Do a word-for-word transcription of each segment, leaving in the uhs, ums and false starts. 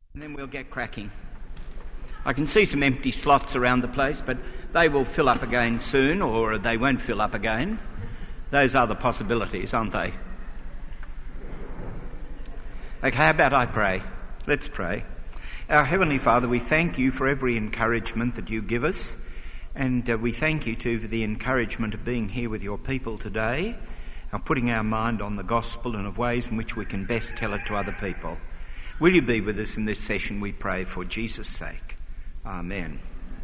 And then we'll get cracking. I can see some empty slots around the place, but they will fill up again soon, or they won't fill up again. Those are the possibilities, aren't they? Okay, how about I pray? Let's pray. Our Heavenly Father, we thank you for every encouragement that you give us, and uh, we thank you too for the encouragement of being here with your people today, and putting our mind on the gospel and of ways in which we can best tell it to other people. Will you be with us in this session, we pray, for Jesus' sake. Amen.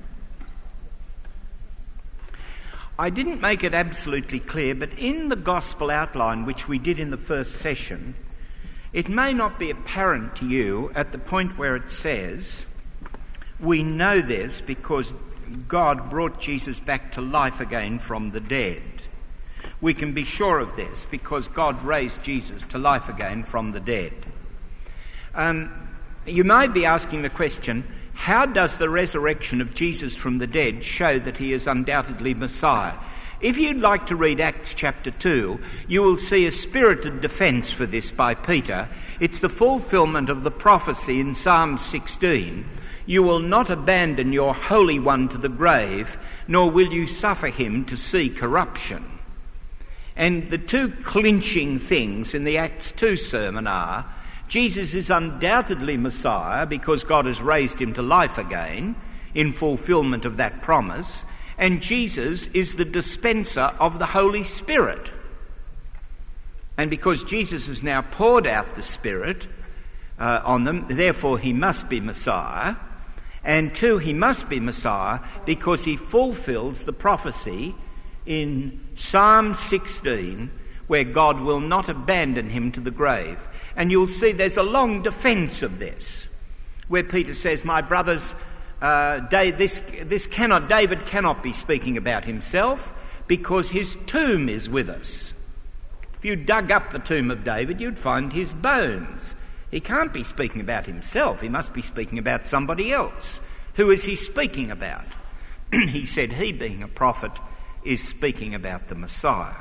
I didn't make it absolutely clear, but in the gospel outline, which we did in the first session, it may not be apparent to you at the point where it says, we know this because God brought Jesus back to life again from the dead. We can be sure of this because God raised Jesus to life again from the dead. Um, you might be asking the question, how does the resurrection of Jesus from the dead show that he is undoubtedly Messiah? If you'd like to read Acts chapter two, you will see a spirited defence for this by Peter. It's the fulfilment of the prophecy in Psalm sixteen. You will not abandon your Holy One to the grave, nor will you suffer him to see corruption. And the two clinching things in the Acts two sermon are, Jesus is undoubtedly Messiah because God has raised him to life again in fulfilment of that promise, and Jesus is the dispenser of the Holy Spirit. And because Jesus has now poured out the Spirit uh, on them, therefore he must be Messiah. And two, he must be Messiah because he fulfills the prophecy in Psalm sixteen where God will not abandon him to the grave. And you'll see there's a long defence of this, where Peter says, my brothers, uh, this, this cannot, David cannot be speaking about himself because his tomb is with us. If you dug up the tomb of David, you'd find his bones. He can't be speaking about himself. He must be speaking about somebody else. Who is he speaking about? He said he, being a prophet, is speaking about the Messiah.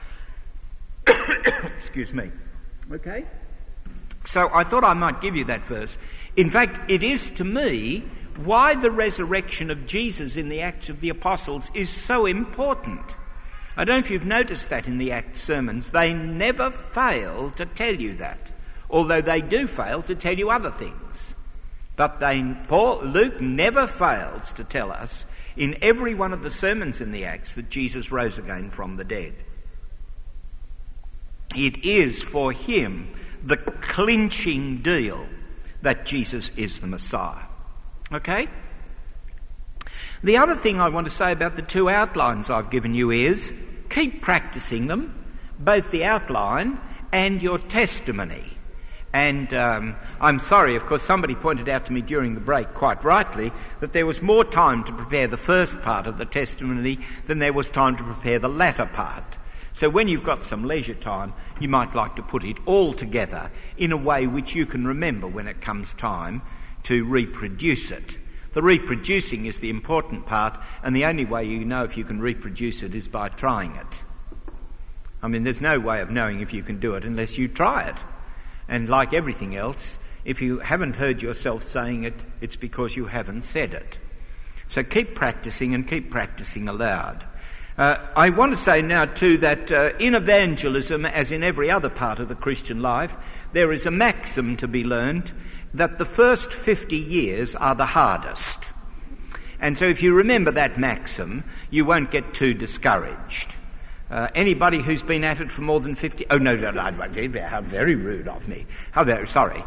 Excuse me. Okay? So I thought I might give you that verse. In fact, it is to me why the resurrection of Jesus in the Acts of the Apostles is so important. I don't know if you've noticed that in the Acts sermons. They never fail to tell you that, although they do fail to tell you other things. But they, Paul, Luke never fails to tell us in every one of the sermons in the Acts that Jesus rose again from the dead. It is for him the clinching deal that Jesus is the Messiah. Okay? The other thing I want to say about the two outlines I've given you is keep practicing them, both the outline and your testimony. And um, I'm sorry, of course, somebody pointed out to me during the break, quite rightly, that there was more time to prepare the first part of the testimony than there was time to prepare the latter part. So when you've got some leisure time, you might like to put it all together in a way which you can remember when it comes time to reproduce it. The reproducing is the important part, and the only way you know if you can reproduce it is by trying it. I mean, there's no way of knowing if you can do it unless you try it. And like everything else, if you haven't heard yourself saying it, it's because you haven't said it. So keep practicing and keep practicing aloud. Uh, I want to say now too that uh, in evangelism, as in every other part of the Christian life, there is a maxim to be learned that the first fifty years are the hardest. And so if you remember that maxim, you won't get too discouraged. Uh, anybody who's been at it for more than fifty... Oh, no, no, no, how very rude of me. How very... Sorry.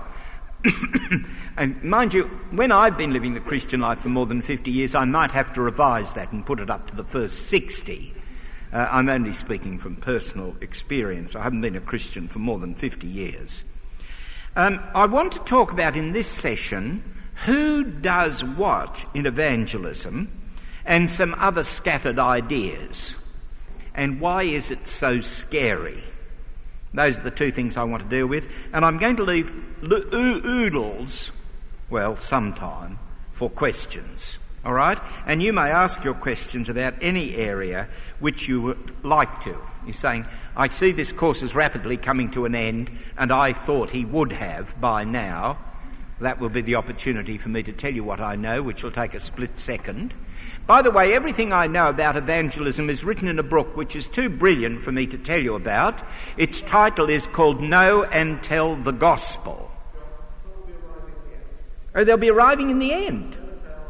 And mind you, when I've been living the Christian life for more than fifty years, I might have to revise that and put it up to the first sixty. Uh, I'm only speaking from personal experience. I haven't been a Christian for more than fifty years. Um, I want to talk about in this session who does what in evangelism and some other scattered ideas. And why is it so scary? Those are the two things I want to deal with. And I'm going to leave oodles, well, sometime, for questions. All right? And you may ask your questions about any area which you would like to. You're saying, I see this course is rapidly coming to an end, and I thought he would have by now. that will be the opportunity for me to tell you what I know, which will take a split second. By the way, everything I know about evangelism is written in a book which is too brilliant for me to tell you about. Its title is called Know and Tell the Gospel. Oh, they'll be arriving in the end.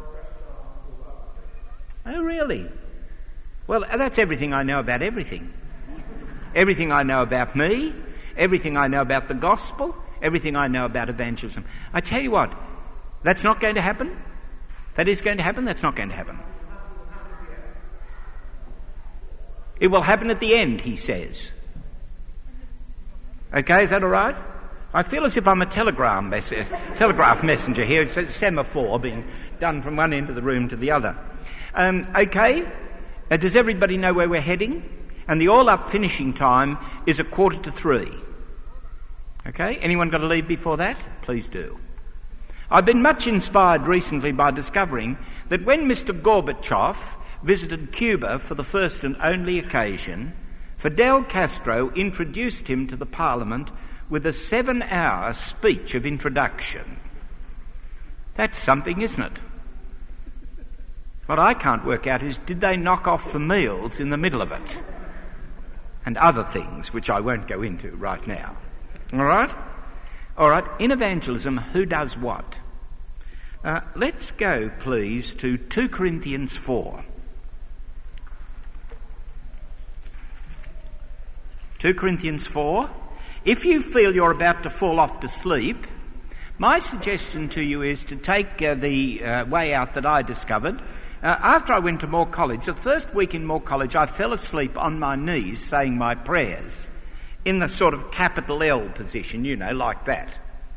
Oh, really? Well, that's everything I know about everything. Everything I know about me, everything I know about the gospel, everything I know about evangelism. I tell you what, that's not going to happen. That is going to happen, that's not going to happen. It will happen at the end, he says. Okay, is that all right? I feel as if I'm a telegram mess- telegraph messenger here. It's a semaphore being done from one end of the room to the other. Um, okay, uh, does everybody know where we're heading? And the all-up finishing time is a quarter to three. Okay, anyone got to leave before that? Please do. I've been much inspired recently by discovering that when Mister Gorbachev visited Cuba for the first and only occasion, Fidel Castro introduced him to the Parliament with a seven-hour speech of introduction. That's something, isn't it? What I can't work out is, did they knock off for meals in the middle of it? And other things, which I won't go into right now. All right? All right, in evangelism, who does what? Uh, let's go, please, to two Corinthians four. two Corinthians four. If you feel you're about to fall off to sleep, my suggestion to you is to take uh, the uh, way out that I discovered. Uh, after I went to Moore College, the first week in Moore College, I fell asleep on my knees saying my prayers in the sort of capital L position, you know, like that.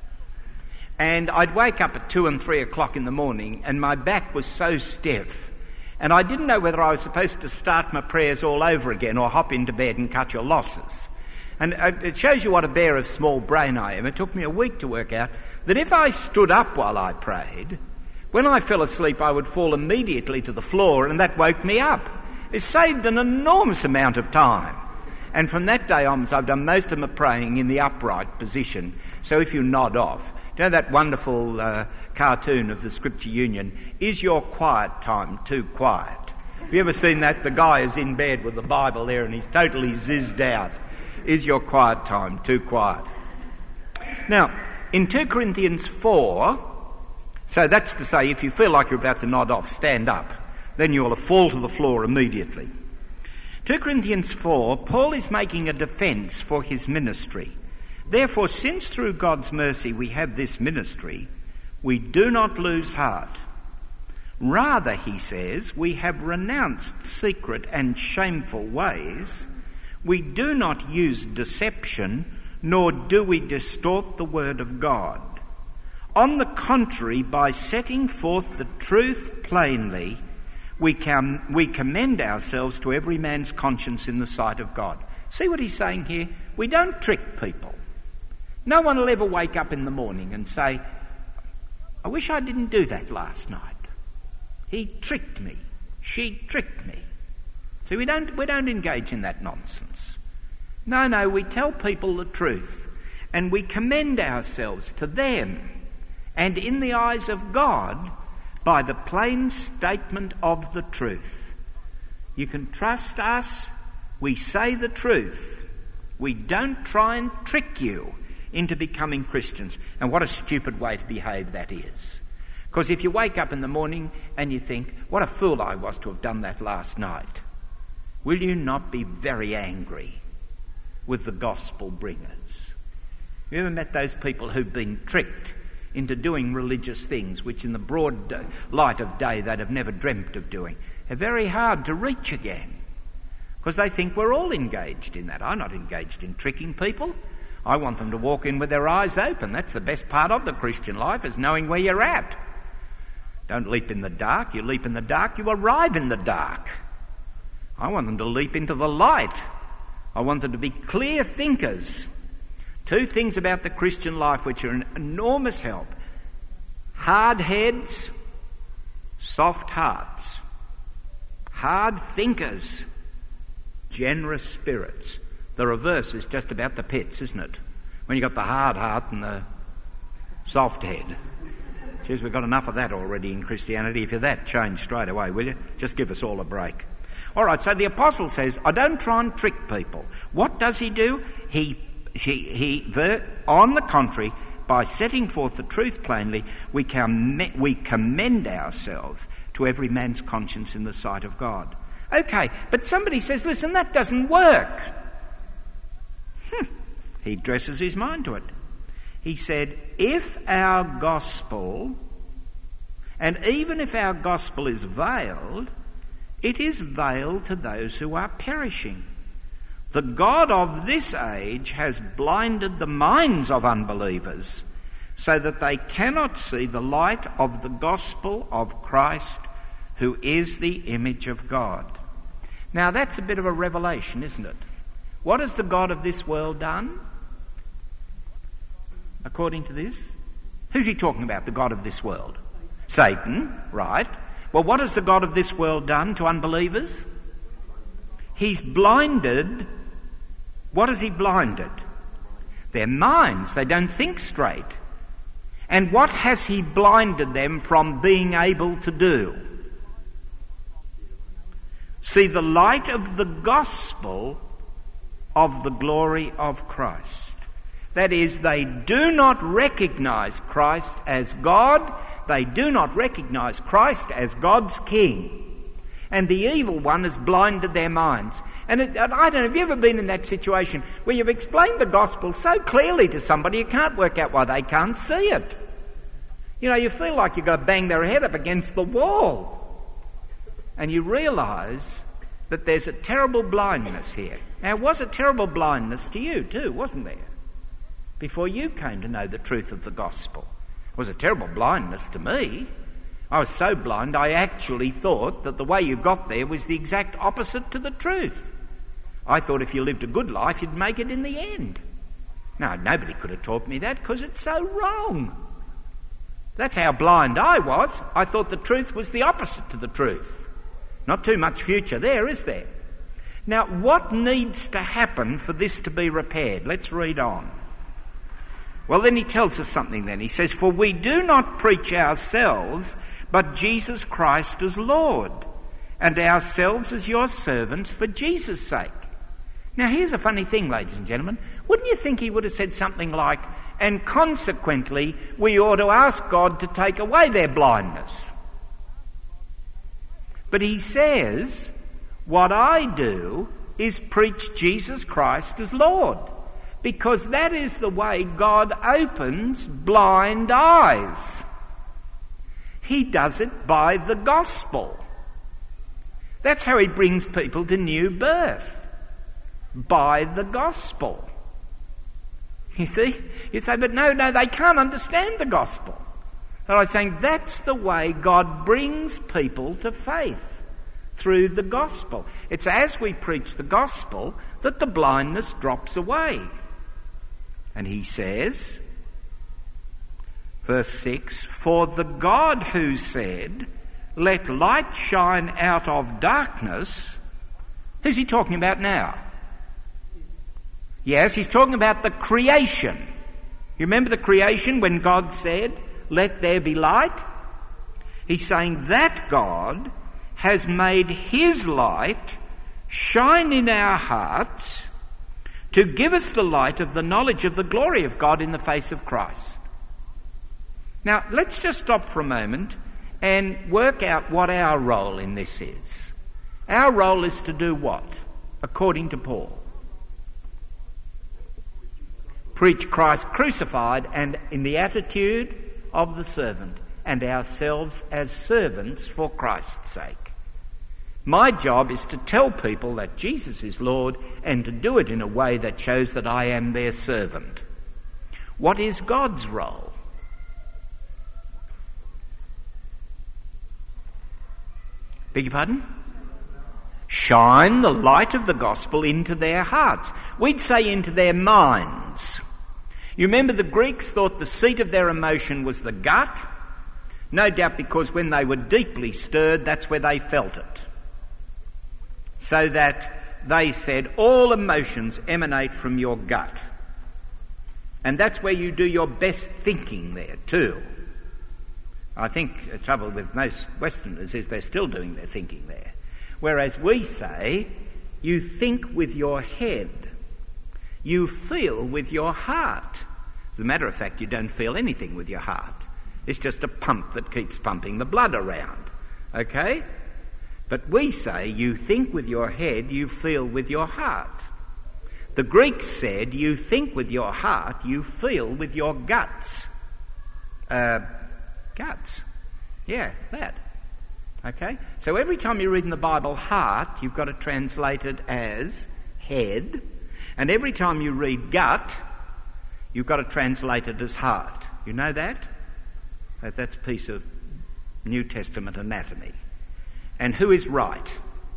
And I'd wake up at two and three o'clock in the morning and my back was so stiff and I didn't know whether I was supposed to start my prayers all over again or hop into bed and cut your losses. And uh, it shows you what a bear of small brain I am. It took me a week to work out that if I stood up while I prayed, when I fell asleep I would fall immediately to the floor and that woke me up. It saved an enormous amount of time. And from that day onwards I've done most of my praying in the upright position. So if you nod off, you know that wonderful uh, cartoon of the Scripture Union, is your quiet time too quiet? Have you ever seen that? The guy is in bed with the Bible there and he's totally zizzed out. Is your quiet time too quiet? Now, in two Corinthians four, so that's to say if you feel like you're about to nod off, stand up. Then you'll fall to the floor immediately. two Corinthians four, Paul is making a defence for his ministry. Therefore, since through God's mercy we have this ministry, we do not lose heart. Rather, he says, we have renounced secret and shameful ways. We do not use deception, nor do we distort the word of God. On the contrary, by setting forth the truth plainly, we can, we commend ourselves to every man's conscience in the sight of God. See what he's saying here? We don't trick people. No one will ever wake up in the morning and say, I wish I didn't do that last night. He tricked me. She tricked me. So we don't, we don't engage in that nonsense. No, no, we tell people the truth and we commend ourselves to them and in the eyes of God by the plain statement of the truth. You can trust us. We say the truth. We don't try and trick you into becoming Christians. And what a stupid way to behave that is. Because if you wake up in the morning and you think, what a fool I was to have done that last night, will you not be very angry with the gospel bringers? Have you ever met those people who've been tricked into doing religious things which in the broad light of day they'd have never dreamt of doing? They're very hard to reach again because they think we're all engaged in that. I'm not engaged in tricking people. I want them to walk in with their eyes open. That's the best part of the Christian life, is knowing where you're at. Don't leap in the dark. You leap in the dark, you arrive in the dark. I want them to leap into the light. I want them to be clear thinkers. Two things about the Christian life which are an enormous help. Hard heads, soft hearts. Hard thinkers, generous spirits. The reverse is just about the pits, isn't it? When you've got the hard heart and the Soft head. Geez, we've got enough of that already in Christianity. If you're that, change straight away, will you? Just give us all a break. All right, so the apostle says, I don't try and trick people. What does he do? He, he, he ver, on the contrary, by setting forth the truth plainly, we, can, we commend ourselves to every man's conscience in the sight of God. Okay, but somebody says, listen, that doesn't work. Hmm. He addresses his mind to it. He said, if our gospel, and even if our gospel is veiled, it is veiled to those who are perishing. The God of this age has blinded the minds of unbelievers so that they cannot see the light of the gospel of Christ, who is the image of God. Now that's a bit of a revelation, isn't it? What has the God of this world done? According to this? Who's he talking about, the God of this world? Satan, right. Well, what has the God of this world done to unbelievers? He's blinded. What has he blinded? Their minds. They don't think straight. And what has he blinded them from being able to do? See the light of the gospel of the glory of Christ. That is, they do not recognise Christ as God. They do not recognise Christ as God's King. And the evil one has blinded their minds. And, it, and I don't know, have you ever been in that situation where you've explained the gospel so clearly to somebody you can't work out why they can't see it? You know, you feel like you've got to bang their head up against the wall. And you realise that there's a terrible blindness here. Now, it was a terrible blindness to you too, wasn't there? Before you came to know the truth of the gospel. It was a terrible blindness to me. I was so blind I actually thought that the way you got there was the exact opposite to the truth. I thought if you lived a good life you'd make it in the end. No, nobody could have taught me that because it's so wrong. That's how blind I was. I thought the truth was the opposite to the truth. Not too much future there, is there? Now, what needs to happen for this to be repaired? Let's read on. Well, then he tells us something then. He says, for we do not preach ourselves, but Jesus Christ as Lord, and ourselves as your servants for Jesus' sake. Now, here's a funny thing, ladies and gentlemen. Wouldn't you think he would have said something like, and consequently, we ought to ask God to take away their blindness? But he says, what I do is preach Jesus Christ as Lord. Because that is the way God opens blind eyes. He does it by the gospel. That's how he brings people to new birth. By the gospel. You see? You say, but no, no, they can't understand the gospel. And I'm saying that's the way God brings people to faith. Through the gospel. It's as we preach the gospel that the blindness drops away. And he says, verse six, for the God who said, let light shine out of darkness, who's he talking about now? Yes, he's talking about the creation. You remember the creation when God said, let there be light? He's saying that God has made his light shine in our hearts to give us the light of the knowledge of the glory of God in the face of Christ. Now, let's just stop for a moment and work out what our role in this is. Our role is to do what, according to Paul? Preach Christ crucified and in the attitude of the servant, and ourselves as servants for Christ's sake. My job is to tell people that Jesus is Lord and to do it in a way that shows that I am their servant. What is God's role? Beg your pardon? Shine the light of the gospel into their hearts. We'd say into their minds. You remember the Greeks thought the seat of their emotion was the gut? No doubt because when they were deeply stirred, that's where they felt it. So that they said all emotions emanate from your gut. And that's where you do your best thinking there too. I think the trouble with most Westerners is they're still doing their thinking there. Whereas we say, you think with your head, you feel with your heart. As a matter of fact, you don't feel anything with your heart. It's just a pump that keeps pumping the blood around. Okay? But we say, you think with your head, you feel with your heart. The Greeks said, you think with your heart, you feel with your guts. Uh, guts. Yeah, that. Okay? So every time you read in the Bible heart, you've got to translate it as head. And every time you read gut, you've got to translate it as heart. You know that? That's a piece of New Testament anatomy. And who is right?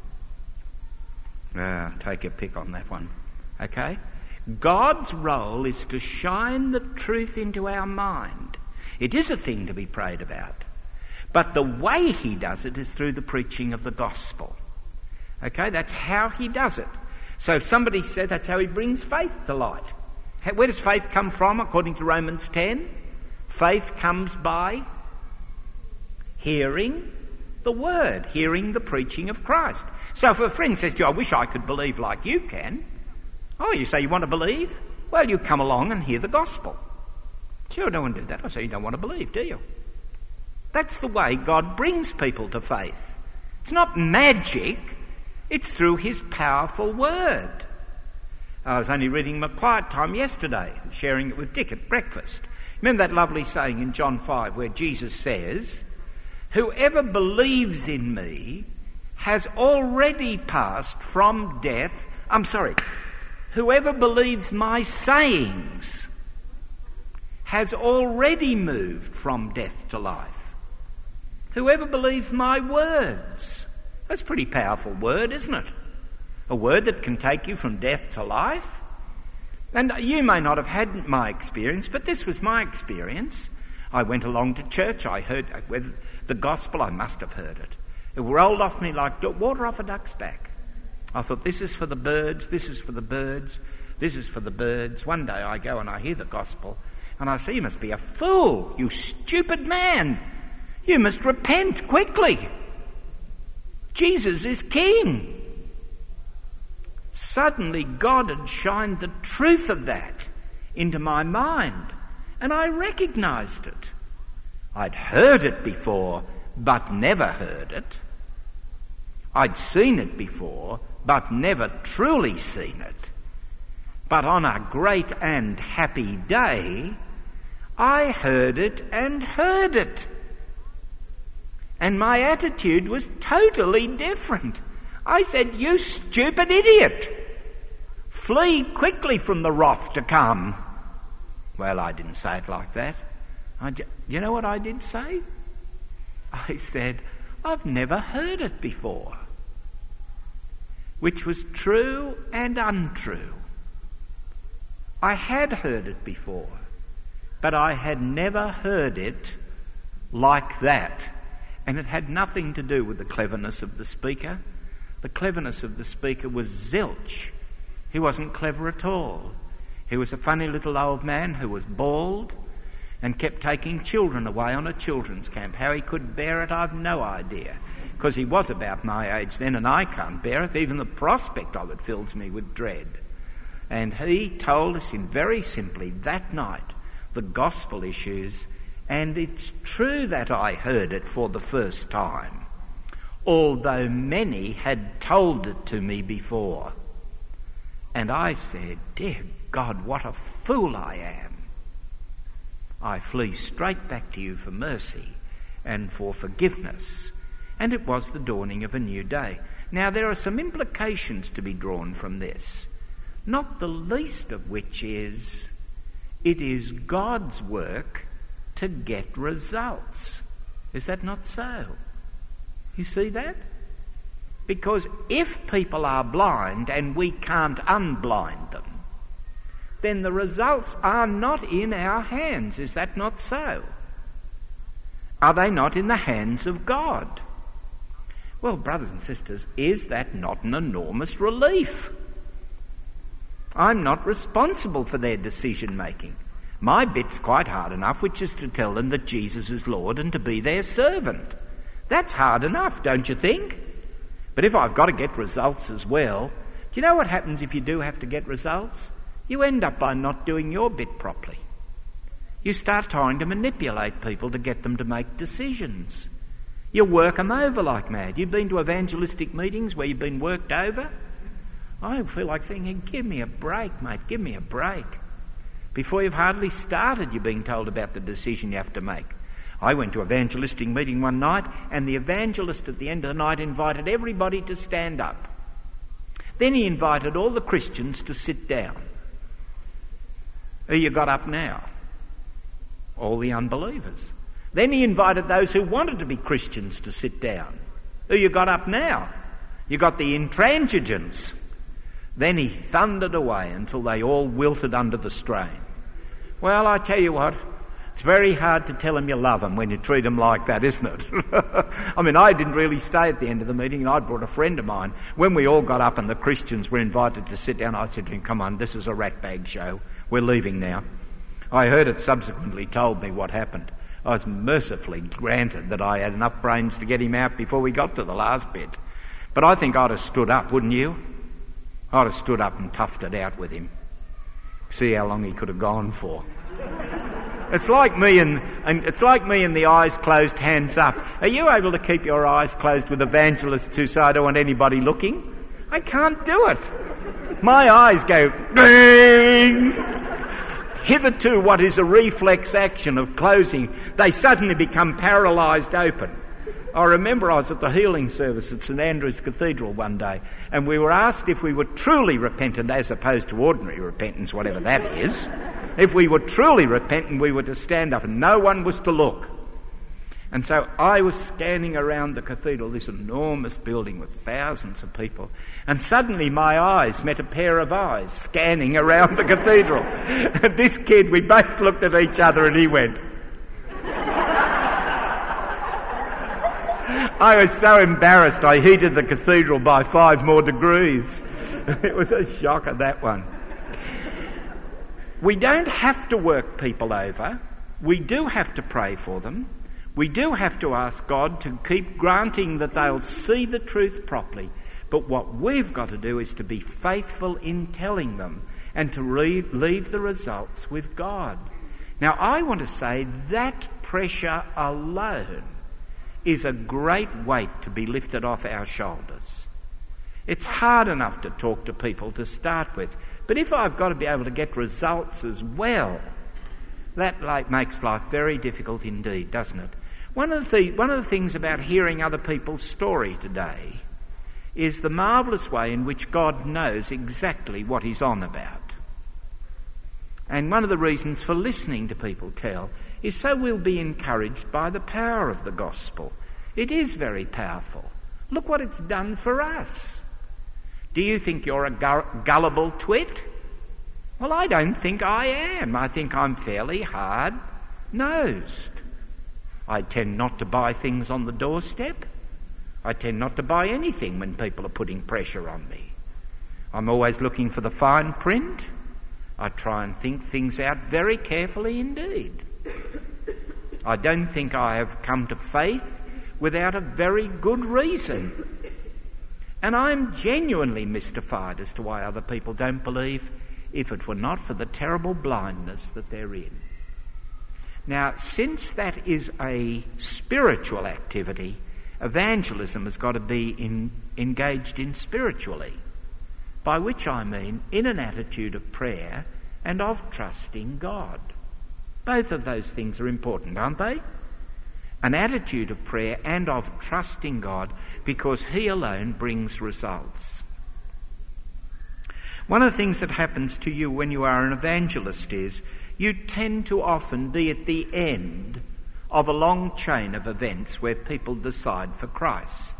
Uh, take a pick on that one. Okay? God's role is to shine the truth into our mind. It is a thing to be prayed about. But the way he does it is through the preaching of the gospel. Okay? That's how he does it. So somebody said that's how he brings faith to light. Where does faith come from according to Romans ten? Faith comes by hearing the word, hearing the preaching of Christ. So if a friend says to you, I wish I could believe like you can. Oh, you say you want to believe? Well, you come along and hear the gospel. Sure, I don't want to do that. I say you don't want to believe, do you? That's the way God brings people to faith. It's not magic. It's through his powerful word. I was only reading my quiet time yesterday, sharing it with Dick at breakfast. Remember that lovely saying in John five where Jesus says, whoever believes in me has already passed from death. I'm sorry. Whoever believes my sayings has already moved from death to life. Whoever believes my words. That's a pretty powerful word, isn't it? A word that can take you from death to life. And you may not have had my experience, but this was my experience. I went along to church. I heard with the gospel. I must have heard it. It rolled off me like water off a duck's back. I thought, this is for the birds, this is for the birds, this is for the birds. One day I go and I hear the gospel, and I say, you must be a fool, you stupid man. You must repent quickly. Jesus is king. Suddenly God had shined the truth of that into my mind, and I recognised it. I'd heard it before, but never heard it. I'd seen it before, but never truly seen it. But on a great and happy day, I heard it and heard it. And my attitude was totally different. I said, you stupid idiot! Flee quickly from the wrath to come. Well, I didn't say it like that. I ju- you know what I did say? I said, I've never heard it before. Which was true and untrue. I had heard it before, but I had never heard it like that. And it had nothing to do with the cleverness of the speaker. The cleverness of the speaker was zilch. He wasn't clever at all. He was a funny little old man who was bald and kept taking children away on a children's camp. How he could bear it, I've no idea, because he was about my age then and I can't bear it. Even the prospect of it fills me with dread. And he told us in very simply that night the gospel issues, and it's true that I heard it for the first time, although many had told it to me before. And I said, dear God, what a fool I am. I flee straight back to you for mercy and for forgiveness. And it was the dawning of a new day. Now, there are some implications to be drawn from this, not the least of which is it is God's work to get results. Is that not so? You see that? Because if people are blind and we can't unblind them, then the results are not in our hands. Is that not so? Are they not in the hands of God? Well, brothers and sisters, is that not an enormous relief? I'm not responsible for their decision making. My bit's quite hard enough, which is to tell them that Jesus is Lord and to be their servant. That's hard enough, don't you think? But if I've got to get results as well, do you know what happens if you do have to get results? You end up by not doing your bit properly. You start trying to manipulate people to get them to make decisions. You work them over like mad. You've been to evangelistic meetings where you've been worked over? I feel like saying, hey, give me a break, mate, give me a break. Before you've hardly started, you're being told about the decision you have to make. I went to an evangelistic meeting one night, and the evangelist at the end of the night invited everybody to stand up. Then he invited all the Christians to sit down. Who you got up now? All the unbelievers. Then he invited those who wanted to be Christians to sit down. Who you got up now? You got the intransigents. Then he thundered away until they all wilted under the strain. Well, I tell you what, it's very hard to tell them you love them when you treat them like that, isn't it? I mean, I didn't really stay at the end of the meeting, and I brought a friend of mine. When we all got up and the Christians were invited to sit down, I said to him, come on, this is a ratbag show. We're leaving now. I heard it subsequently told me what happened. I was mercifully granted that I had enough brains to get him out before we got to the last bit. But I think I'd have stood up, wouldn't you? I'd have stood up and toughed it out with him. See how long he could have gone for. It's like me and, and it's like me and the eyes closed, hands up. Are you able to keep your eyes closed with evangelists who say I don't want anybody looking? I can't do it. My eyes go ding. Hitherto, what is a reflex action of closing, they suddenly become paralysed open. I remember I was at the healing service at St Andrew's Cathedral one day, and we were asked if we were truly repentant as opposed to ordinary repentance, whatever that is. If we were truly repentant, we were to stand up and no one was to look. And so I was scanning around the cathedral, this enormous building with thousands of people, and suddenly my eyes met a pair of eyes scanning around the cathedral. And this kid, we both looked at each other and he went. I was so embarrassed I heated the cathedral by five more degrees. It was a shocker, that one. We don't have to work people over. We do have to pray for them. We do have to ask God to keep granting that they'll see the truth properly. But what we've got to do is to be faithful in telling them and to re- leave the results with God. Now, I want to say that pressure alone is a great weight to be lifted off our shoulders. It's hard enough to talk to people to start with, but if I've got to be able to get results as well, that like makes life very difficult indeed, doesn't it? One of the one of the things about hearing other people's story today is the marvellous way in which God knows exactly what he's on about. And one of the reasons for listening to people tell is so we'll be encouraged by the power of the gospel. It is very powerful. Look what it's done for us. Do you think you're a gullible twit? Well, I don't think I am. I think I'm fairly hard-nosed. I tend not to buy things on the doorstep. I tend not to buy anything when people are putting pressure on me. I'm always looking for the fine print. I try and think things out very carefully indeed. I don't think I have come to faith without a very good reason. And I'm genuinely mystified as to why other people don't believe if it were not for the terrible blindness that they're in. Now, since that is a spiritual activity, evangelism has got to be in, engaged in spiritually, by which I mean in an attitude of prayer and of trusting God. Both of those things are important, aren't they? An attitude of prayer and of trusting God, because he alone brings results. One of the things that happens to you when you are an evangelist is you tend to often be at the end of a long chain of events where people decide for Christ.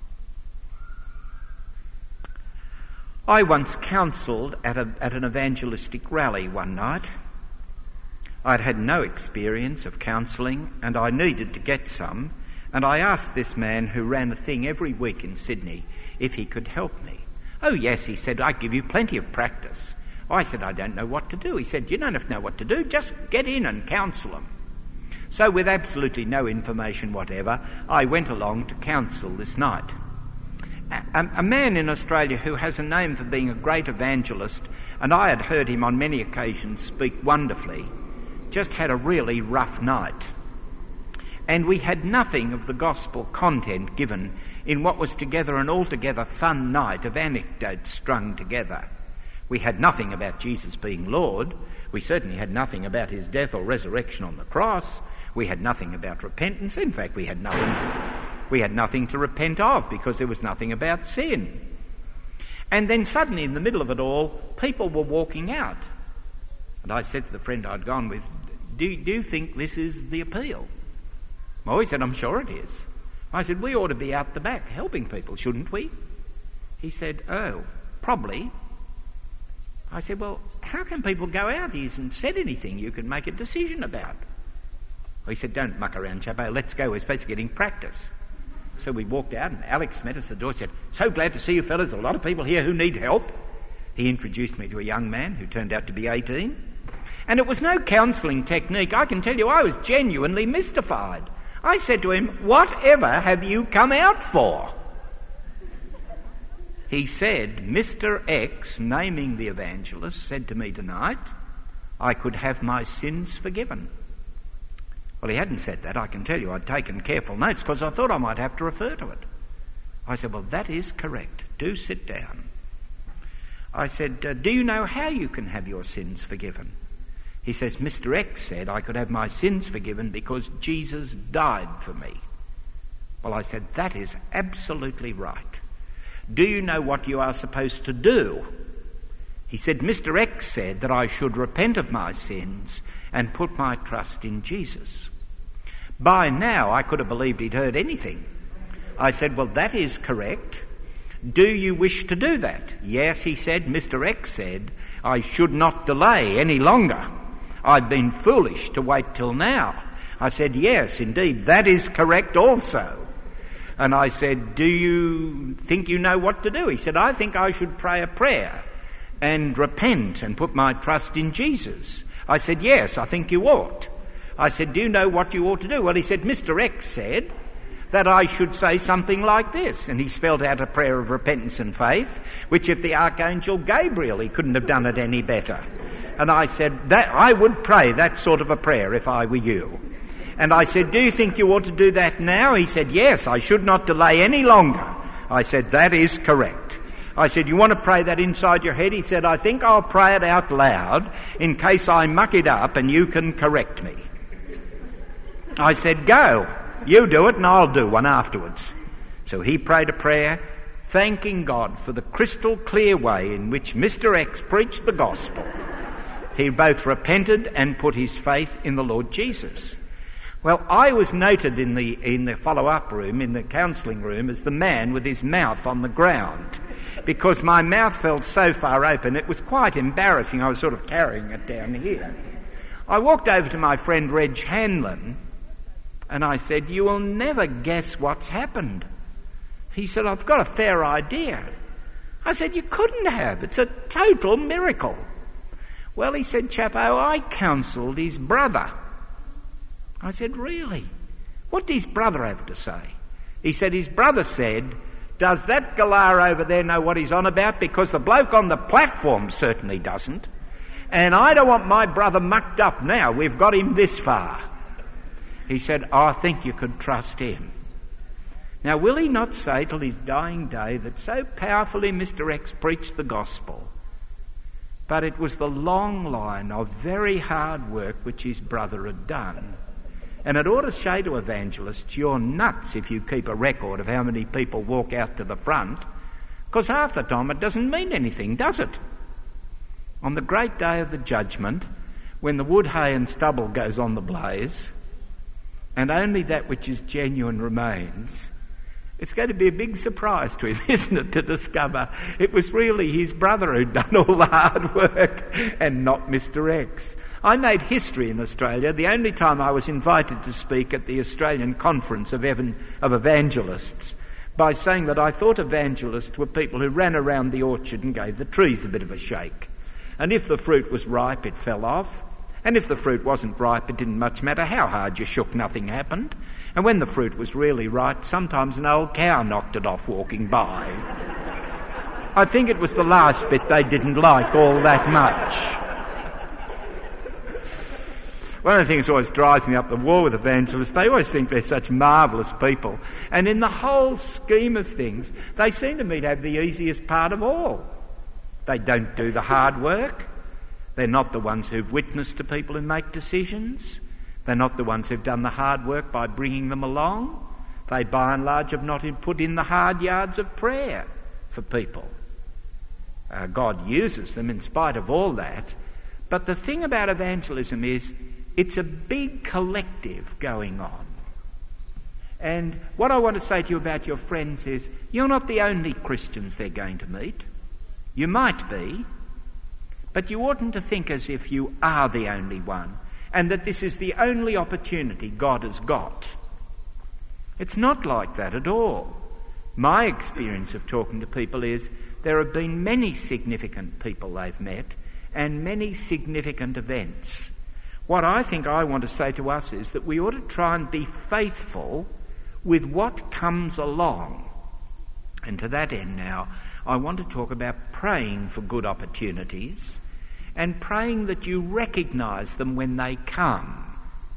I once counselled at, a, at an evangelistic rally one night. I'd had no experience of counselling and I needed to get some, and I asked this man who ran a thing every week in Sydney if he could help me. Oh yes, he said, I give you plenty of practice. I said, I don't know what to do. He said, you don't have to know what to do, just get in and counsel them. So with absolutely no information whatever, I went along to counsel this night. A, a man in Australia who has a name for being a great evangelist, and I had heard him on many occasions speak wonderfully, just had a really rough night. And we had nothing of the gospel content given in what was together an altogether fun night of anecdotes strung together. We had nothing about Jesus being Lord. We certainly had nothing about his death or resurrection on the cross. We had nothing about repentance. In fact, we had nothing to, we had nothing to repent of because there was nothing about sin. And then suddenly in the middle of it all, people were walking out. And I said to the friend I'd gone with, do, do you think this is the appeal? Well, he said, I'm sure it is. I said, we ought to be out the back helping people, shouldn't we? He said, oh, probably. I said, well, how can people go out? He hasn't said anything you can make a decision about. Well, he said, don't muck around, Chapo, let's go, we're supposed to get in practice. So we walked out and Alex met us at the door and said, so glad to see you fellas, there's a lot of people here who need help. He introduced me to a young man who turned out to be eighteen. And it was no counselling technique. I can tell you I was genuinely mystified. I said to him, whatever have you come out for? He said, Mister X, naming the evangelist, said to me tonight, I could have my sins forgiven. Well, he hadn't said that. I can tell you I'd taken careful notes because I thought I might have to refer to it. I said, well, that is correct. Do sit down. I said, uh, do you know how you can have your sins forgiven? He says, Mister X said I could have my sins forgiven because Jesus died for me. Well, I said, that is absolutely right. Do you know what you are supposed to do? He said, Mister X said that I should repent of my sins and put my trust in Jesus. By now, I could have believed he'd heard anything. I said, well, that is correct. Do you wish to do that? Yes, he said, Mister X said I should not delay any longer. I've been foolish to wait till now. I said, yes, indeed, that is correct also. And I said, do you think you know what to do? He said, I think I should pray a prayer and repent and put my trust in Jesus. I said, yes, I think you ought. I said, do you know what you ought to do? Well, he said, Mister X said that I should say something like this. And he spelled out a prayer of repentance and faith, which if the Archangel Gabriel, he couldn't have done it any better. And I said, that I would pray that sort of a prayer if I were you. And I said, do you think you ought to do that now? He said, yes, I should not delay any longer. I said, that is correct. I said, you want to pray that inside your head? He said, I think I'll pray it out loud in case I muck it up and you can correct me. I said, go, you do it and I'll do one afterwards. So he prayed a prayer, thanking God for the crystal clear way in which Mister X preached the gospel. He both repented and put his faith in the Lord Jesus. Well, I was noted in the in the follow-up room, in the counselling room, as the man with his mouth on the ground, because my mouth felt so far open it was quite embarrassing. I was sort of carrying it down here. I walked over to my friend Reg Hanlon and I said, you will never guess what's happened. He said, I've got a fair idea. I said, you couldn't have. It's a total miracle. Well, he said, Chapo, I counselled his brother. I said, really? What did his brother have to say? He said, his brother said, does that galah over there know what he's on about? Because the bloke on the platform certainly doesn't. And I don't want my brother mucked up now. We've got him this far. He said, I think you could trust him. Now, will he not say till his dying day that so powerfully Mister X preached the gospel, but it was the long line of very hard work which his brother had done? And it ought to say to evangelists, you're nuts if you keep a record of how many people walk out to the front, because half the time it doesn't mean anything, does it? On the great day of the judgment, when the wood, hay and stubble goes on the blaze, and only that which is genuine remains, it's going to be a big surprise to him, isn't it, to discover it was really his brother who'd done all the hard work and not Mister X. I made history in Australia, the only time I was invited to speak at the Australian Conference of, Evan, of Evangelists, by saying that I thought evangelists were people who ran around the orchard and gave the trees a bit of a shake. And if the fruit was ripe, it fell off. And if the fruit wasn't ripe, it didn't much matter how hard you shook, nothing happened. And when the fruit was really ripe, sometimes an old cow knocked it off walking by. I think it was the last bit they didn't like all that much. One of the things that always drives me up the wall with evangelists, they always think they're such marvellous people. And in the whole scheme of things, they seem to me to have the easiest part of all. They don't do the hard work. They're not the ones who've witnessed to people who make decisions. They're not the ones who've done the hard work by bringing them along. They, by and large, have not put in the hard yards of prayer for people. Uh, God uses them in spite of all that. But the thing about evangelism is it's a big collective going on. And what I want to say to you about your friends is you're not the only Christians they're going to meet. You might be, but you oughtn't to think as if you are the only one and that this is the only opportunity God has got. It's not like that at all. My experience of talking to people is there have been many significant people they've met and many significant events. What I think I want to say to us is that we ought to try and be faithful with what comes along. And to that end now, I want to talk about praying for good opportunities and praying that you recognise them when they come.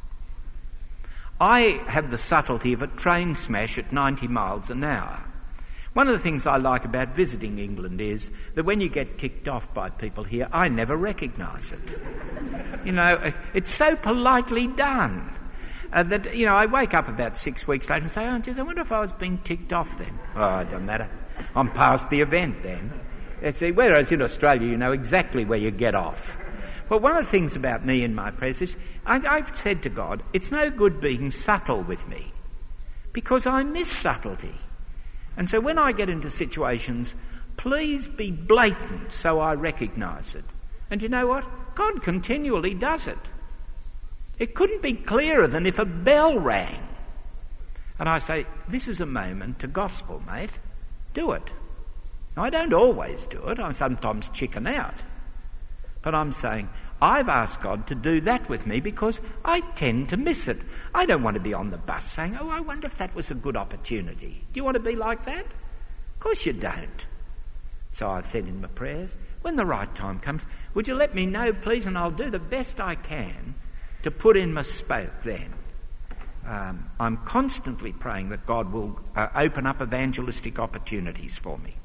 I have the subtlety of a train smash at ninety miles an hour. One of the things I like about visiting England is that when you get ticked off by people here, I never recognise it. You know, it's so politely done uh, that, you know, I wake up about six weeks later and say, oh, geez, I wonder if I was being ticked off then. Oh, it doesn't matter. I'm past the event then. It's, whereas in Australia, you know exactly where you get off. Well, one of the things about me in my prayers is I, I've said to God, it's no good being subtle with me because I miss subtlety. And so when I get into situations, please be blatant so I recognise it. And you know what? God continually does it. It couldn't be clearer than if a bell rang. And I say, this is a moment to gospel, mate. Do it. Now, I don't always do it. I sometimes chicken out. But I'm saying, I've asked God to do that with me because I tend to miss it. I don't want to be on the bus saying, oh, I wonder if that was a good opportunity. Do you want to be like that? Of course you don't. So I've said in my prayers, when the right time comes, would you let me know, please, and I'll do the best I can to put in my spoke then. Um, I'm constantly praying that God will uh, open up evangelistic opportunities for me.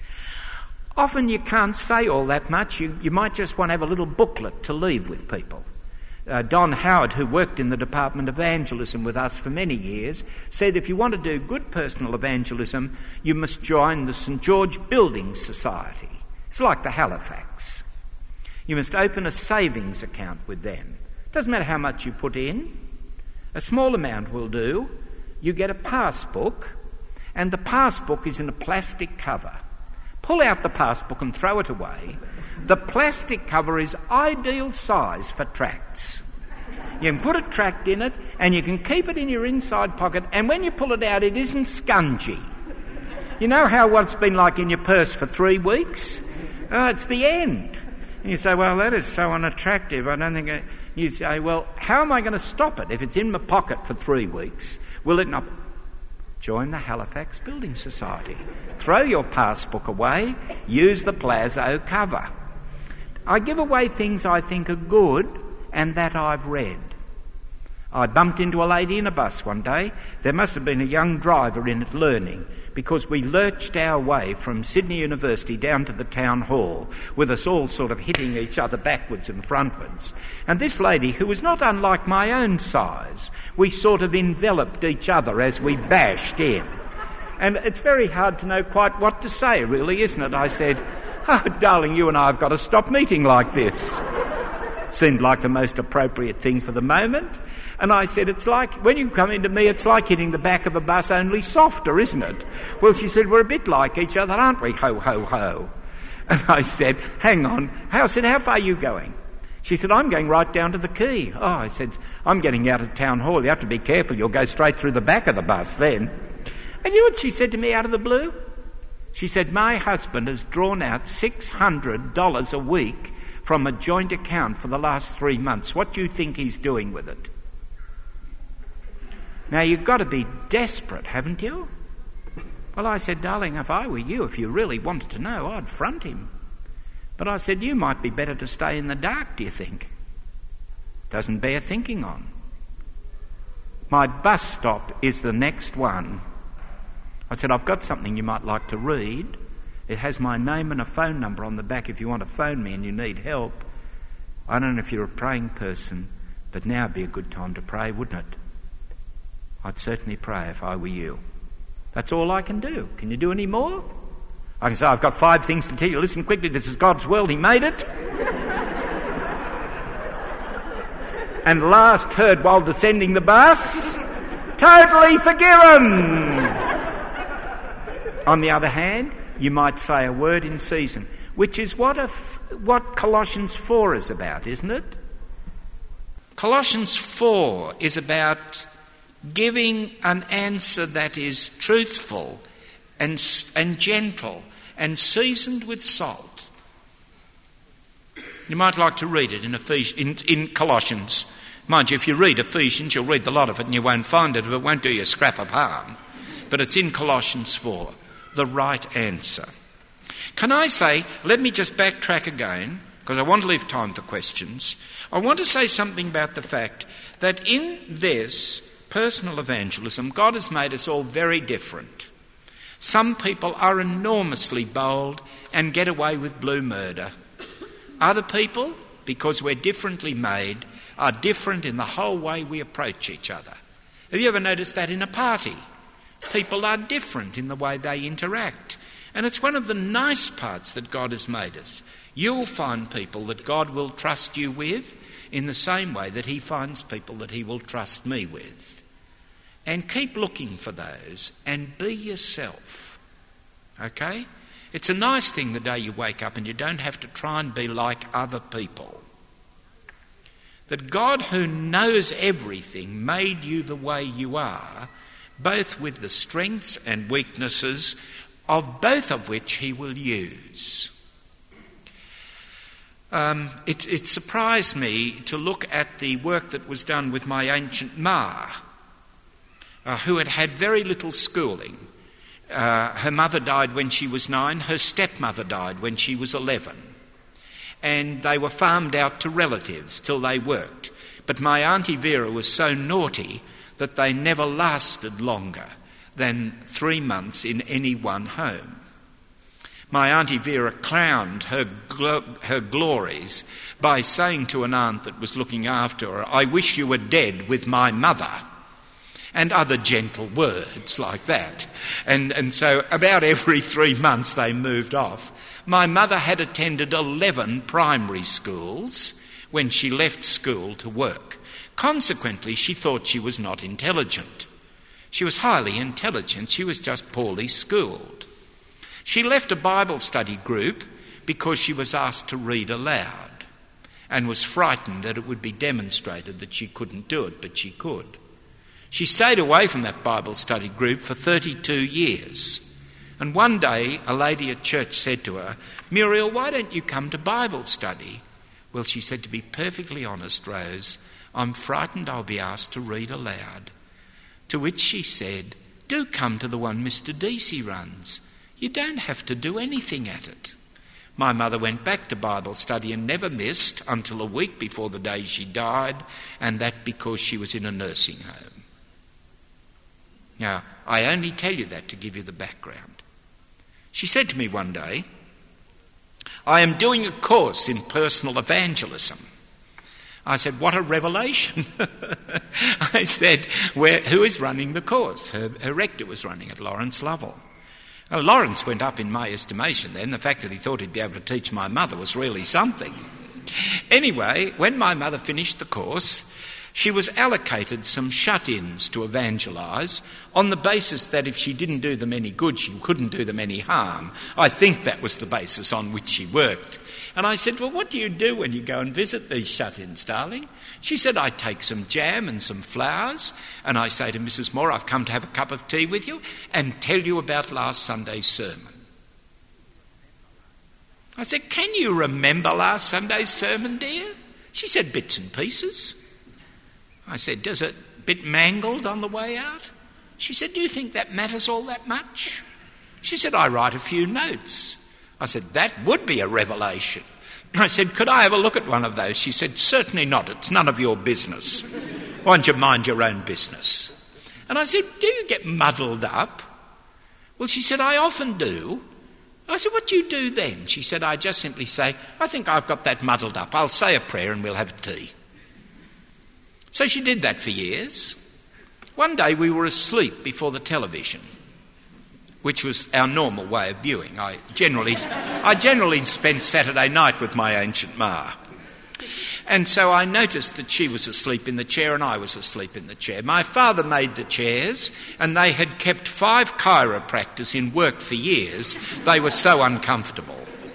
Often you can't say all that much. You, you might just want to have a little booklet to leave with people. Uh, Don Howard, who worked in the Department of Evangelism with us for many years, said if you want to do good personal evangelism, you must join the St George Building Society. It's like the Halifax. You must open a savings account with them. Doesn't matter how much you put in. A small amount will do. You get a passbook, and the passbook is in a plastic cover. Pull out the passbook and throw it away. The plastic cover is ideal size for tracts. You can put a tract in it and you can keep it in your inside pocket, and when you pull it out it isn't scungy. You know how what's been like in your purse for three weeks? Oh, it's the end. And you say, well, that is so unattractive. I don't think... I... You say, well, how am I going to stop it if it's in my pocket for three weeks? Will it not... Join the Halifax Building Society. Throw your passbook away. Use the Plazo cover. I give away things I think are good and that I've read. I bumped into a lady in a bus one day. There must have been a young driver in it learning, because we lurched our way from Sydney University down to the town hall with us all sort of hitting each other backwards and frontwards. And this lady, who was not unlike my own size, we sort of enveloped each other as we bashed in. And it's very hard to know quite what to say, really, isn't it? I said, oh, darling, you and I have got to stop meeting like this. Seemed like the most appropriate thing for the moment. And I said, it's like, when you come into me, it's like hitting the back of a bus, only softer, isn't it? Well, she said, we're a bit like each other, aren't we? Ho, ho, ho. And I said, hang on. I said, how far are you going? She said, I'm going right down to the quay. Oh, I said, I'm getting out of town hall. You have to be careful. You'll go straight through the back of the bus then. And you know what she said to me out of the blue? She said, my husband has drawn out six hundred dollars a week from a joint account for the last three months. What do you think he's doing with it? Now, you've got to be desperate, haven't you? Well, I said, darling, if I were you, if you really wanted to know, I'd front him. But I said, you might be better to stay in the dark, do you think? Doesn't bear thinking on. My bus stop is the next one. I said, I've got something you might like to read. It has my name and a phone number on the back if you want to phone me and you need help. I don't know if you're a praying person, but now would be a good time to pray, wouldn't it? I'd certainly pray if I were you. That's all I can do. Can you do any more? I can say, I've got five things to tell you. Listen quickly, this is God's world, he made it. And last heard while descending the bus, totally forgiven. On the other hand, you might say a word in season, which is what, a f- what Colossians four is about, isn't it? Colossians four is about giving an answer that is truthful and, and gentle and seasoned with salt. You might like to read it in, Ephes- in, in Colossians. Mind you, if you read Ephesians, you'll read a lot of it and you won't find it, it won't do you a scrap of harm. But it's in Colossians four, the right answer. Can I say, let me just backtrack again, because I want to leave time for questions. I want to say something about the fact that in this personal evangelism, God has made us all very different. Some people are enormously bold and get away with blue murder. Other people, because we're differently made, are different in the whole way we approach each other. Have you ever noticed that in a party? People are different in the way they interact. And it's one of the nice parts that God has made us. You'll find people that God will trust you with in the same way that he finds people that he will trust me with. And keep looking for those and be yourself. Okay? It's a nice thing the day you wake up and you don't have to try and be like other people. That God, who knows everything, made you the way you are, both with the strengths and weaknesses of both of which he will use. Um, it, it surprised me to look at the work that was done with my ancient Ma, uh, who had had very little schooling. Uh, her mother died when she was nine, her stepmother died when she was eleven. And they were farmed out to relatives till they worked. But my Auntie Vera was so naughty that they never lasted longer than three months in any one home. My Auntie Vera crowned her glo- her glories by saying to an aunt that was looking after her, "I wish you were dead with my mother," and other gentle words like that. And, and so about every three months they moved off. My mother had attended eleven primary schools when she left school to work. Consequently, she thought she was not intelligent. She was highly intelligent, she was just poorly schooled. She left a Bible study group because she was asked to read aloud and was frightened that it would be demonstrated that she couldn't do it, but she could. She stayed away from that Bible study group for thirty-two years. And one day a lady at church said to her, "Muriel, why don't you come to Bible study?" Well, she said, "To be perfectly honest, Rose, I'm frightened I'll be asked to read aloud." To which she said, "Do come to the one Mister Deasy runs. You don't have to do anything at it." My mother went back to Bible study and never missed until a week before the day she died, and that because she was in a nursing home. Now, I only tell you that to give you the background. She said to me one day, "I am doing a course in personal evangelism." I said, "What a revelation." I said, Where, who is running the course? Her, her rector was running it, Lawrence Lovell. Well, Lawrence went up in my estimation then. The fact that he thought he'd be able to teach my mother was really something. Anyway, when my mother finished the course, she was allocated some shut-ins to evangelise on the basis that if she didn't do them any good, she couldn't do them any harm. I think that was the basis on which she worked. And I said, "Well, what do you do when you go and visit these shut-ins, darling?" She said, "I take some jam and some flowers, and I say to Missus Moore, I've come to have a cup of tea with you and tell you about last Sunday's sermon." I said, can you remember last Sunday's sermon, dear? She said, bits and pieces. I said, does it bit mangled on the way out? She said, do you think that matters all that much? She said, I write a few notes. I said, that would be a revelation. I said, could I have a look at one of those? She said, certainly not. It's none of your business. Why don't you mind your own business? And I said, do you get muddled up? Well, she said, I often do. I said, what do you do then? She said, I just simply say, I think I've got that muddled up. I'll say a prayer and we'll have tea. So she did that for years. One day we were asleep before the television, which was our normal way of viewing. I generally, I generally spent Saturday night with my ancient ma. And so I noticed that she was asleep in the chair and I was asleep in the chair. My father made the chairs and they had kept five chiropractors in work for years. They were so uncomfortable.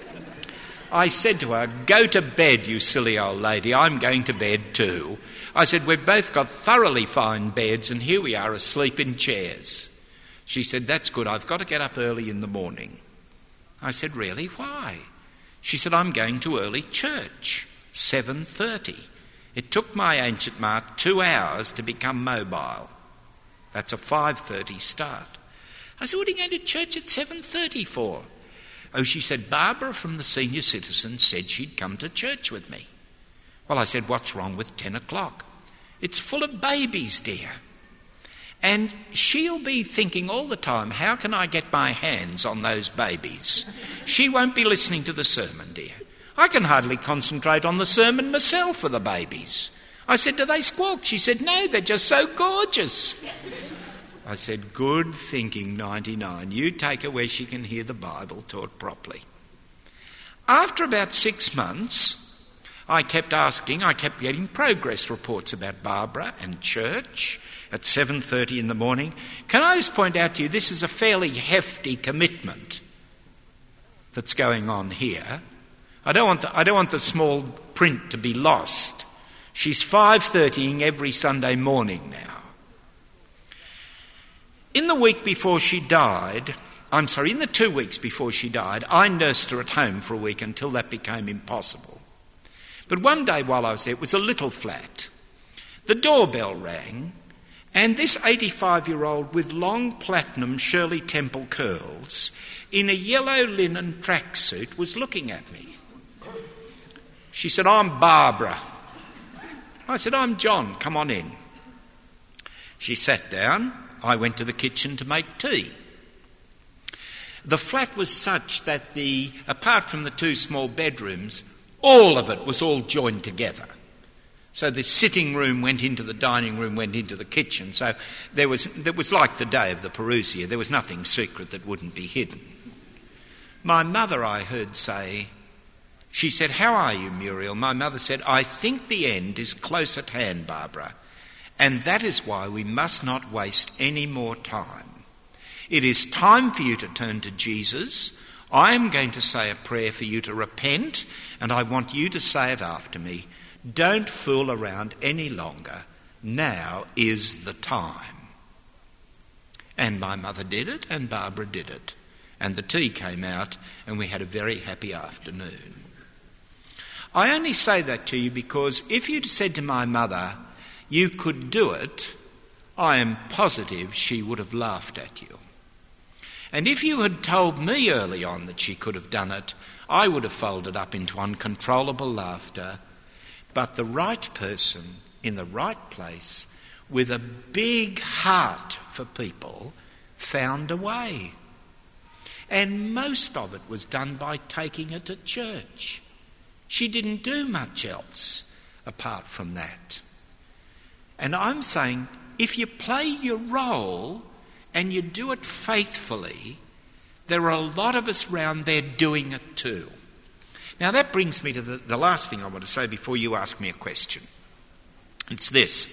I said to her, go to bed, you silly old lady. I'm going to bed too. I said, we've both got thoroughly fine beds and here we are asleep in chairs. She said, that's good. I've got to get up early in the morning. I said, really? Why? She said, I'm going to early church. seven thirty. It took my ancient ma two hours to become mobile. That's a five thirty start. I said, what are you going to church at seven thirty for? Oh, she said, Barbara from the Senior Citizens said she'd come to church with me. Well, I said, what's wrong with ten o'clock? It's full of babies, dear. And she'll be thinking all the time, how can I get my hands on those babies? She won't be listening to the sermon, dear. I can hardly concentrate on the sermon myself for the babies. I said, do they squawk? She said, no, they're just so gorgeous. I said, good thinking, ninety-nine. You take her where she can hear the Bible taught properly. After about six months, I kept asking, I kept getting progress reports about Barbara and church at seven thirty in the morning. Can I just point out to you, this is a fairly hefty commitment that's going on here. I don't want the, I don't want the small print to be lost. She's five thirtying every Sunday morning now. In the week before she died, I'm sorry, in the two weeks before she died, I nursed her at home for a week until that became impossible. But one day while I was there, it was a little flat. The doorbell rang, and this eighty-five-year-old with long platinum Shirley Temple curls in a yellow linen tracksuit was looking at me. She said, I'm Barbara. I said, I'm John, come on in. She sat down. I went to the kitchen to make tea. The flat was such that the, apart from the two small bedrooms, all of it was all joined together. So the sitting room went into the dining room, went into the kitchen. So there was, it was like the day of the Perusia. There was nothing secret that wouldn't be hidden. My mother, I heard say, she said, how are you, Muriel? My mother said, I think the end is close at hand, Barbara, and that is why we must not waste any more time. It is time for you to turn to Jesus. I am going to say a prayer for you to repent, and I want you to say it after me. Don't fool around any longer. Now is the time. And my mother did it, and Barbara did it. And the tea came out, and we had a very happy afternoon. I only say that to you because if you'd said to my mother, you could do it, I am positive she would have laughed at you. And if you had told me early on that she could have done it, I would have folded up into uncontrollable laughter. But the right person in the right place with a big heart for people found a way. And most of it was done by taking her to church. She didn't do much else apart from that. And I'm saying, if you play your role and you do it faithfully, there are a lot of us round there doing it too. Now that brings me to the, the last thing I want to say before you ask me a question. It's this.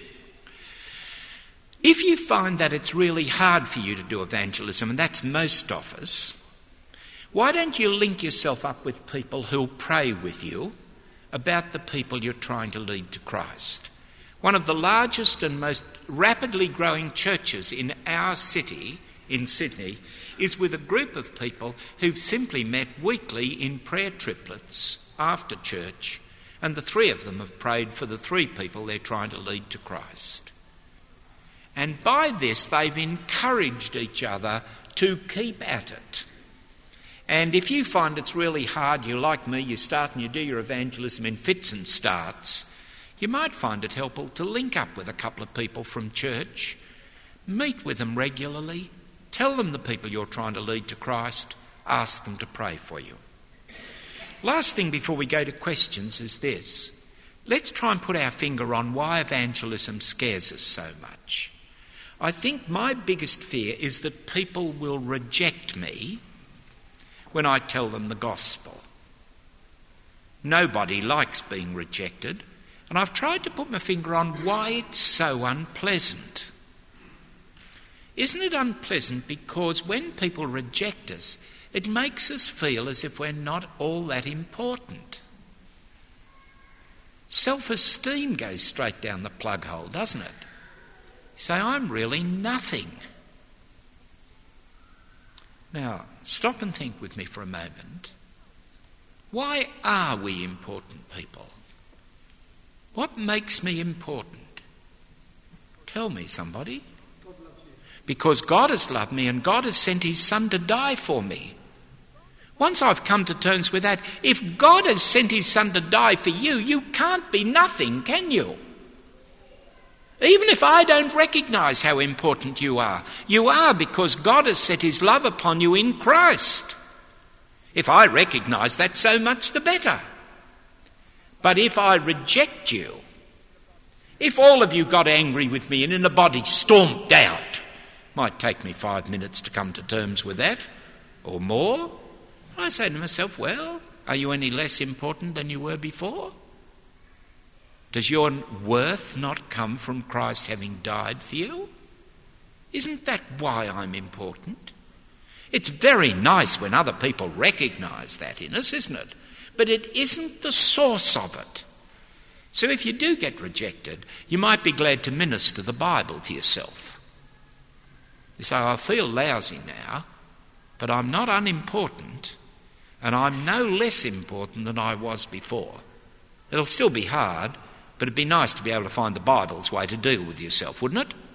If you find that it's really hard for you to do evangelism, and that's most of us, why don't you link yourself up with people who'll pray with you about the people you're trying to lead to Christ? One of the largest and most rapidly growing churches in our city, in Sydney is with a group of people who've simply met weekly in prayer triplets after church, and the three of them have prayed for the three people they're trying to lead to Christ. And by this, they've encouraged each other to keep at it. And if you find it's really hard, you're like me, you start and you do your evangelism in fits and starts, you might find it helpful to link up with a couple of people from church, meet with them regularly, tell them the people you're trying to lead to Christ, ask them to pray for you. Last thing before we go to questions is this. Let's try and put our finger on why evangelism scares us so much. I think my biggest fear is that people will reject me when I tell them the gospel. Nobody likes being rejected, and I've tried to put my finger on why it's so unpleasant. Isn't it unpleasant because when people reject us, it makes us feel as if we're not all that important? Self-esteem goes straight down the plug hole, doesn't it? You say, I'm really nothing. Now, stop and think with me for a moment. Why are we important people? What makes me important? Tell me, somebody. God loves you. Because God has loved me and God has sent his Son to die for me. Once I've come to terms with that, if God has sent his Son to die for you, you can't be nothing, can you? Even if I don't recognise how important you are, you are because God has set his love upon you in Christ. If I recognise that, so much the better. But if I reject you, if all of you got angry with me and in a body stormed out, might take me five minutes to come to terms with that, or more, I say to myself, well, are you any less important than you were before? Does your worth not come from Christ having died for you? Isn't that why I'm important? It's very nice when other people recognise that in us, isn't it? But it isn't the source of it. So if you do get rejected, you might be glad to minister the Bible to yourself. You say, I feel lousy now, but I'm not unimportant, and I'm no less important than I was before. It'll still be hard, but it'd be nice to be able to find the Bible's way to deal with yourself, wouldn't it?